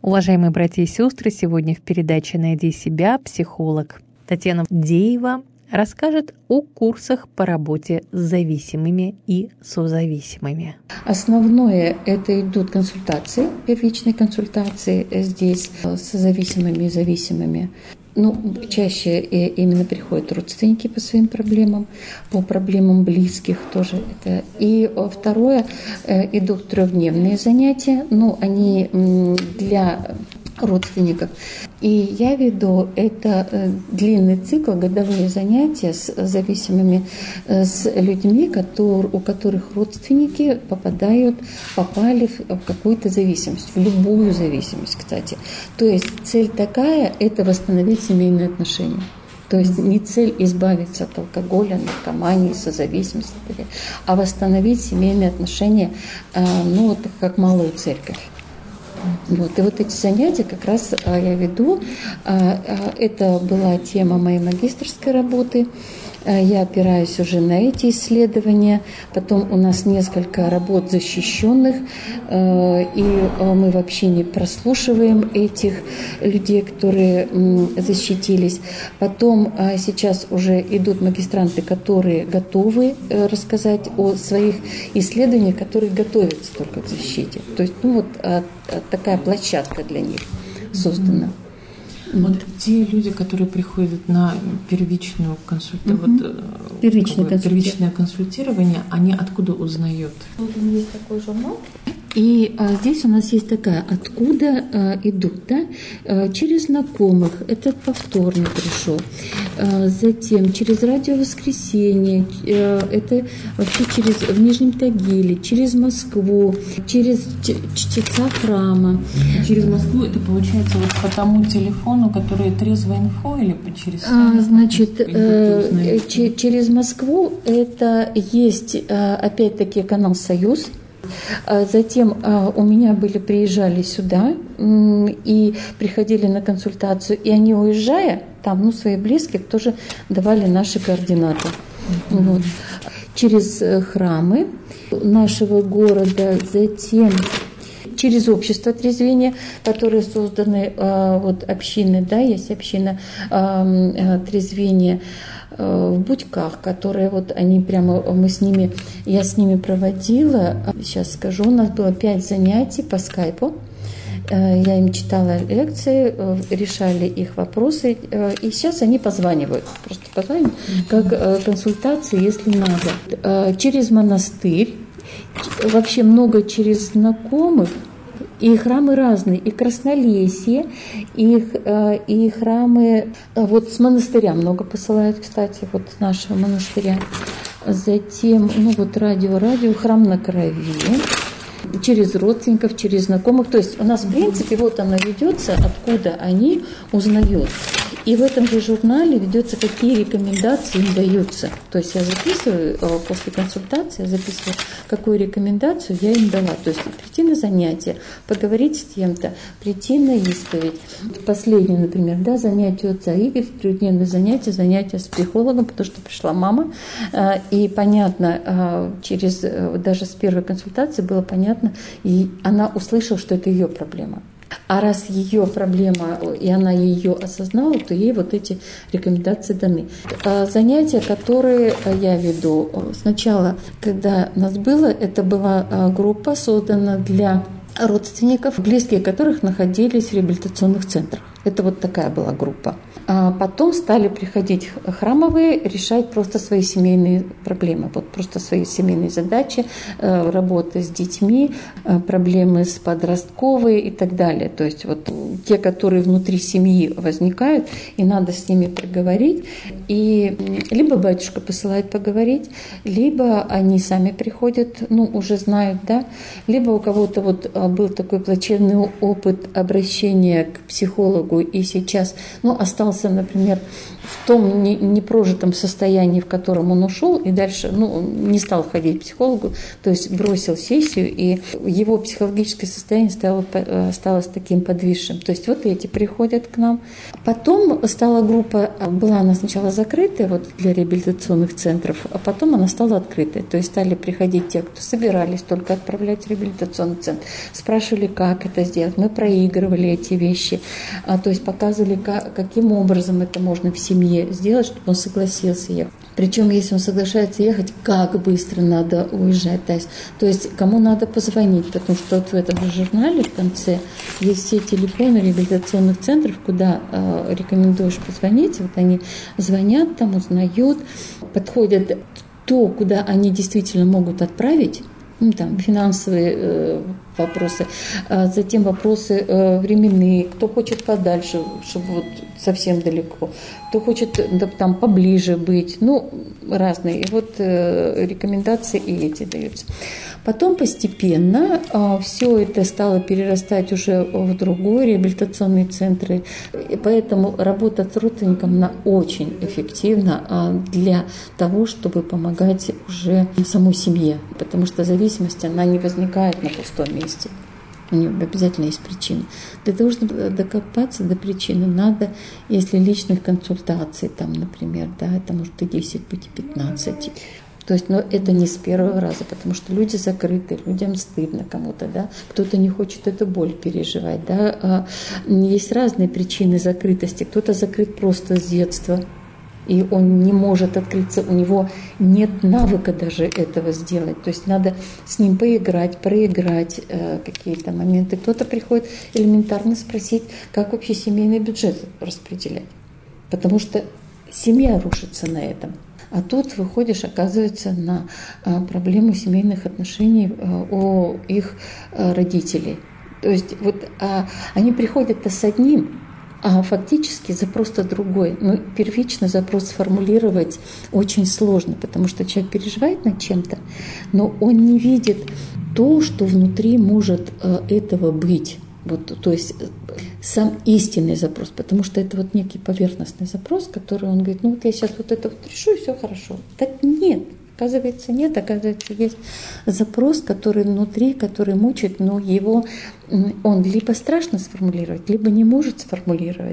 Уважаемые братья и сестры, сегодня в передаче «Найди себя» психолог Татьяна Деева расскажет о курсах по работе с зависимыми и созависимыми. Основное – это идут консультации, первичные консультации здесь с зависимыми и зависимыми. Чаще именно приходят родственники по своим проблемам, по проблемам близких тоже это. И второе, идут 3-дневные занятия, они для родственников. И я веду это длинный цикл, годовые занятия с зависимыми, с людьми, у которых родственники попали в какую-то зависимость, в любую зависимость, кстати. То есть цель такая – это восстановить семейные отношения. То есть не цель избавиться от алкоголя, наркомании, созависимости, а восстановить семейные отношения, как малую церковь. И эти занятия как раз я веду. Это была тема моей магистерской работы. Я опираюсь уже на эти исследования. Потом у нас несколько работ защищенных, и мы вообще не прослушиваем этих людей, которые защитились. Потом сейчас уже идут магистранты, которые готовы рассказать о своих исследованиях, которые готовятся только к защите. То есть, такая площадка для них создана. Те люди, которые приходят на первичное консультирование, они откуда узнают? Есть такой журнал. И здесь у нас есть такая, откуда идут, через знакомых, этот повторно пришел, затем через радио «Воскресенье», это вообще в Нижнем Тагиле, через Москву, через чтеца храма. Через Москву это получается по тому телефону, который «Трезвая инфо» или через... Через Москву это есть, опять-таки, канал «Союз». Затем у меня приезжали сюда и приходили на консультацию, и они, уезжая, там своих близких тоже давали наши координаты. Через храмы нашего города, затем через общество трезвения, которые созданы общины, есть община трезвения в Будьках, которые они я с ними проводила. Сейчас скажу, у нас было 5 занятий по скайпу. Я им читала лекции, решали их вопросы, и сейчас они позванивают, как консультации, если надо. Через монастырь, вообще много через знакомых. И храмы разные, и Краснолесье, и храмы, с монастыря много посылают, кстати, с нашего монастыря. Затем, радио, храм на Крови, через родственников, через знакомых. То есть у нас, в принципе, оно ведется, откуда они узнают. И в этом же журнале ведется, какие рекомендации им даются. То есть я записываю, после консультации, какую рекомендацию я им дала. То есть прийти на занятие, поговорить с кем-то, прийти на исповедь. Последнее, например, занятие отца Игоря, 3-дневное занятие с психологом, потому что пришла мама. И понятно, даже с первой консультации было понятно, и она услышала, что это ее проблема. А раз ее проблема, и она ее осознала, то ей эти рекомендации даны. Занятия, которые я веду, сначала, когда нас было, это была группа, создана для родственников, близкие которых находились в реабилитационных центрах. Это такая была группа. А потом стали приходить храмовые, решать просто свои семейные проблемы, просто свои семейные задачи, работа с детьми, проблемы с подростковой и так далее. То есть те, которые внутри семьи возникают, и надо с ними проговорить. И либо батюшка посылает поговорить, либо они сами приходят, уже знают, либо у кого-то был такой плачевный опыт обращения к психологу, и сейчас, остался, например, в том непрожитом состоянии, в котором он ушел, и дальше не стал ходить к психологу, то есть бросил сессию, и его психологическое состояние стало таким подвисшим. То есть вот эти приходят к нам. Потом стала группа, была она сначала закрытая для реабилитационных центров, а потом она стала открытой. То есть стали приходить те, кто собирались только отправлять в реабилитационный центр, спрашивали, как это сделать. Мы проигрывали эти вещи, то есть показывали, каким образом это можно в семье сделать, чтобы он согласился ехать. Причем, если он соглашается ехать, как быстро надо уезжать. То есть кому надо позвонить, потому что в этом же журнале в конце есть все телефоны реабилитационных центров, куда рекомендуешь позвонить. Вот они звонят, там узнают, подходят куда они действительно могут отправить. Там финансовые вопросы, затем вопросы временные, кто хочет подальше, чтобы совсем далеко, кто хочет там поближе быть, разные. И рекомендации и эти даются. Потом постепенно все это стало перерастать уже в другие реабилитационные центры, и поэтому работа с родственником она очень эффективна для того, чтобы помогать уже самой семье, потому что зависимость она не возникает на пустом месте. У нее обязательно есть причина. Для того, чтобы докопаться до причины, надо, если личных консультаций, там, например, это может и 10 быть, и 15. То есть, это не с первого раза, потому что люди закрыты, людям стыдно кому-то, кто-то не хочет эту боль переживать, Есть разные причины закрытости. Кто-то закрыт просто с детства, и он не может открыться, у него нет навыка даже этого сделать. То есть надо с ним поиграть, проиграть какие-то моменты. Кто-то приходит элементарно спросить, как вообще семейный бюджет распределять. Потому что семья рушится на этом. А тут выходишь, оказывается, на проблему семейных отношений у их родителей. То есть они приходят-то с одним, а фактически запрос-то другой. Первично запрос сформулировать очень сложно, потому что человек переживает над чем-то, но он не видит то, что внутри может этого быть. То есть сам истинный запрос, потому что это некий поверхностный запрос, который он говорит, я сейчас это решу, и все хорошо. Так нет. Оказывается, нет, оказывается, есть запрос, который внутри, который мучает, но его он либо страшно сформулировать, либо не может сформулировать,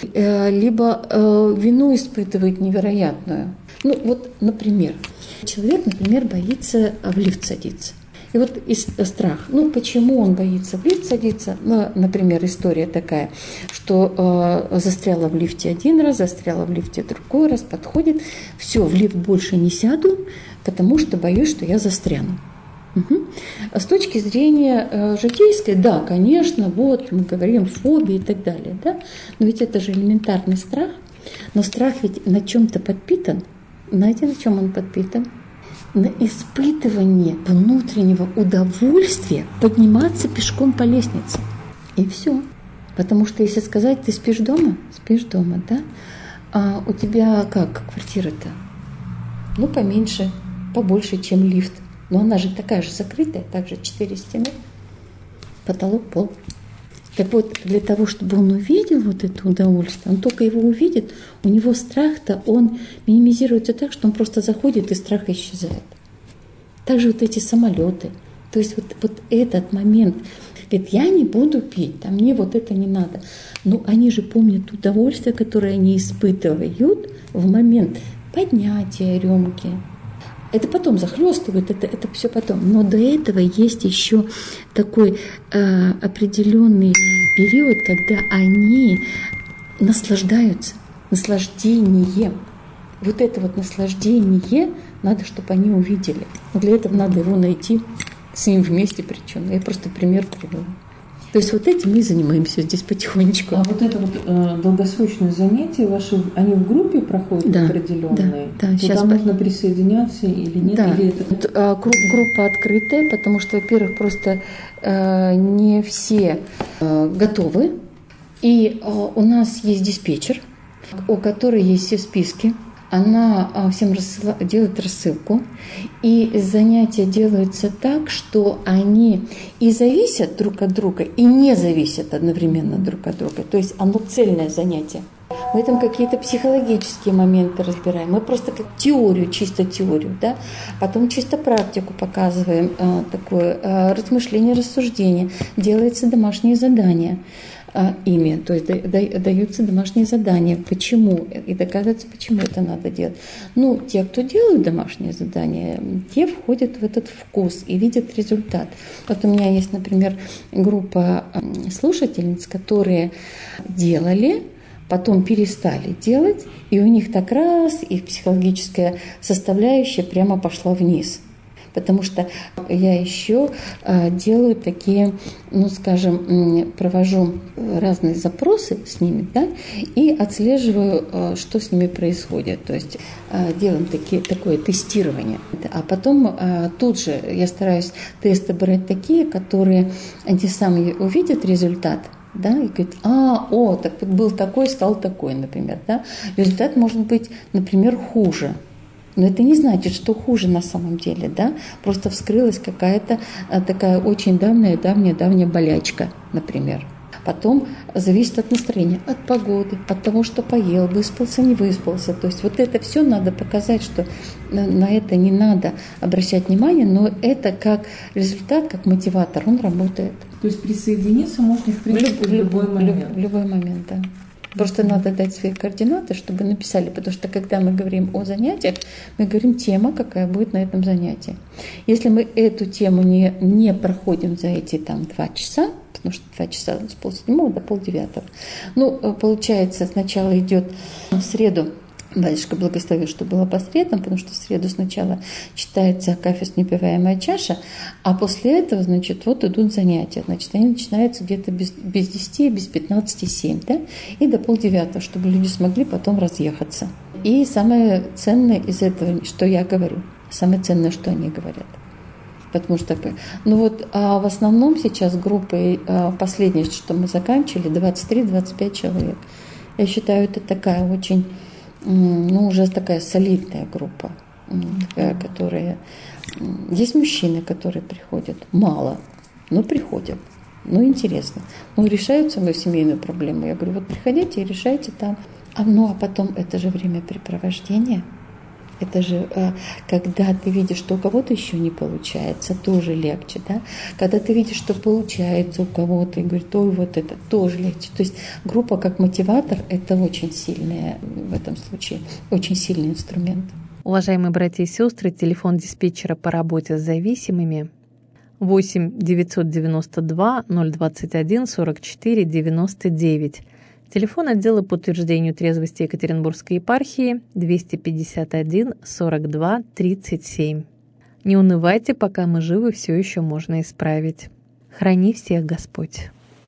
либо вину испытывает невероятную. Например, человек, боится в лифт садиться. И страх. Почему он боится в лифт садиться? Например, история такая, что застряла в лифте один раз, застряла в лифте другой раз, подходит, все, в лифт больше не сяду, потому что боюсь, что я застряну. Угу. С точки зрения житейской, да, конечно, мы говорим фобии и так далее, но ведь это же элементарный страх, но страх ведь на чем-то подпитан. Знаете, на чем он подпитан? На испытывание внутреннего удовольствия подниматься пешком по лестнице. И все. Потому что если сказать, ты спишь дома, а у тебя как квартира-то? Поменьше, побольше, чем лифт. Но она же такая же закрытая, также 4 стены, потолок, пол. Так для того, чтобы он увидел это удовольствие, он только его увидит, у него страх-то, он минимизируется так, что он просто заходит, и страх исчезает. Также эти самолеты. То есть этот момент, говорит, я не буду пить, мне это не надо. Но они же помнят удовольствие, которое они испытывают в момент поднятия рюмки. Это потом захлестывает, это все потом. Но до этого есть еще такой определенный период, когда они наслаждаются, наслаждением. Это наслаждение надо, чтобы они увидели. Но для этого надо его найти с ним вместе причем. Я просто пример привела. То есть этим мы занимаемся здесь потихонечку. А это долгосрочные занятия ваши, они в группе проходят определенные? Да. Сейчас можно присоединяться или нет? Да. Или это... Группа открытая, потому что, во-первых, просто не все готовы. И у нас есть диспетчер, у которой есть все списки. Она всем делает рассылку, и занятия делаются так, что они и зависят друг от друга, и не зависят одновременно друг от друга. То есть оно цельное занятие. мы там какие-то психологические моменты разбираем, мы просто как теорию, чисто теорию, да, потом чисто практику показываем, такое размышление, рассуждение, делается домашние задания ими, то есть даются домашние задания, почему, и доказывается, почему это надо делать. Ну, те, кто делают домашние задания, те входят в этот вкус и видят результат. Вот у меня есть, например, группа слушательниц, которые делали, потом перестали делать, и у них так раз, их психологическая составляющая прямо пошла вниз. Потому что я еще делаю такие, ну, скажем, провожу разные запросы с ними, да, и отслеживаю, что с ними происходит. То есть делаем такое тестирование. А потом тут же я стараюсь тесты брать такие, которые они сами увидят результат, да, и говорит, так вот был такой, стал такой, например, да. Результат может быть, например, хуже. Но это не значит, что хуже на самом деле, да. Просто вскрылась какая-то такая очень давняя болячка, например. Потом зависит от настроения, от погоды, от того, что поел, выспался, не выспался. То есть вот это все надо показать, что на это не надо обращать внимание, но это как результат, как мотиватор, он работает. То есть присоединиться можно, в принципе, в любой момент. В любой момент, да. Просто надо дать свои координаты, чтобы написали, потому что когда мы говорим о занятиях, мы говорим тема, какая будет на этом занятии. Если мы эту тему не проходим за эти 2 часа, потому что 2 часа с 8:30 до 9:30, получается, сначала идет в среду, батюшка благословил, что было по средам, потому что в среду сначала читается акафист «Непиваемая чаша», а после этого, вот идут занятия. Они начинаются где-то без 10, без 15:07, да, и до 8:30, чтобы люди смогли потом разъехаться. И самое ценное из этого, что я говорю, самое ценное, что они говорят. Потому что, в основном сейчас группы, последнее, что мы заканчивали, 23-25 человек. Я считаю, это такая очень... уже такая солидная группа, которая... Есть мужчины, которые приходят, мало, но приходят, интересно. Решают свою семейную проблему. Я говорю, приходите и решайте там. А потом это же времяпрепровождение. Это же, когда ты видишь, что у кого-то еще не получается, тоже легче, да? Когда ты видишь, что получается у кого-то, и говорит, это тоже легче. То есть группа как мотиватор – это очень сильный в этом случае, очень сильный инструмент. Уважаемые братья и сестры, телефон диспетчера по работе с зависимыми 8 992 021 44 99. Телефон отдела по утверждению трезвости Екатеринбургской епархии 251 42 37. Не унывайте, пока мы живы, все еще можно исправить. Храни всех Господь.